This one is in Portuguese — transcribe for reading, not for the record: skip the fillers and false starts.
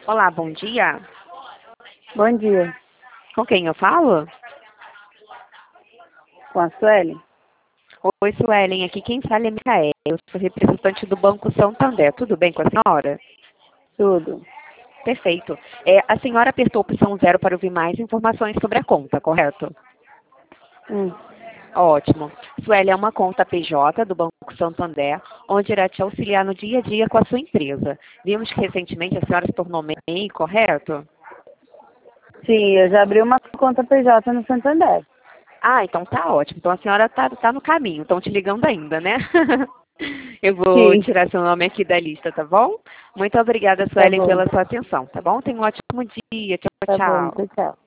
Olá, bom dia. Bom dia, Com quem eu falo? com a Sueli? Oi, Suelen. Aqui quem fala é Micaela. Eu sou representante do Banco Santander. Tudo bem com a senhora? Tudo. Perfeito. A senhora apertou a opção 0 para ouvir mais informações sobre a conta, correto? Hum. Ótimo. Sueli é uma conta PJ do Banco Santander, onde irá te auxiliar no dia a dia com a sua empresa. Vimos que recentemente a senhora se tornou MEI, correto? Sim, eu já abri uma conta PJ no Santander. Ah, então tá ótimo. Então a senhora tá no caminho. Estão te ligando ainda, né? Eu vou Sim, tirar seu nome aqui da lista, tá bom? Muito obrigada, tá Suelen, bom. pela sua atenção, tá bom? Tenha um ótimo dia. Tchau, Tá bom, tchau. tchau, tchau.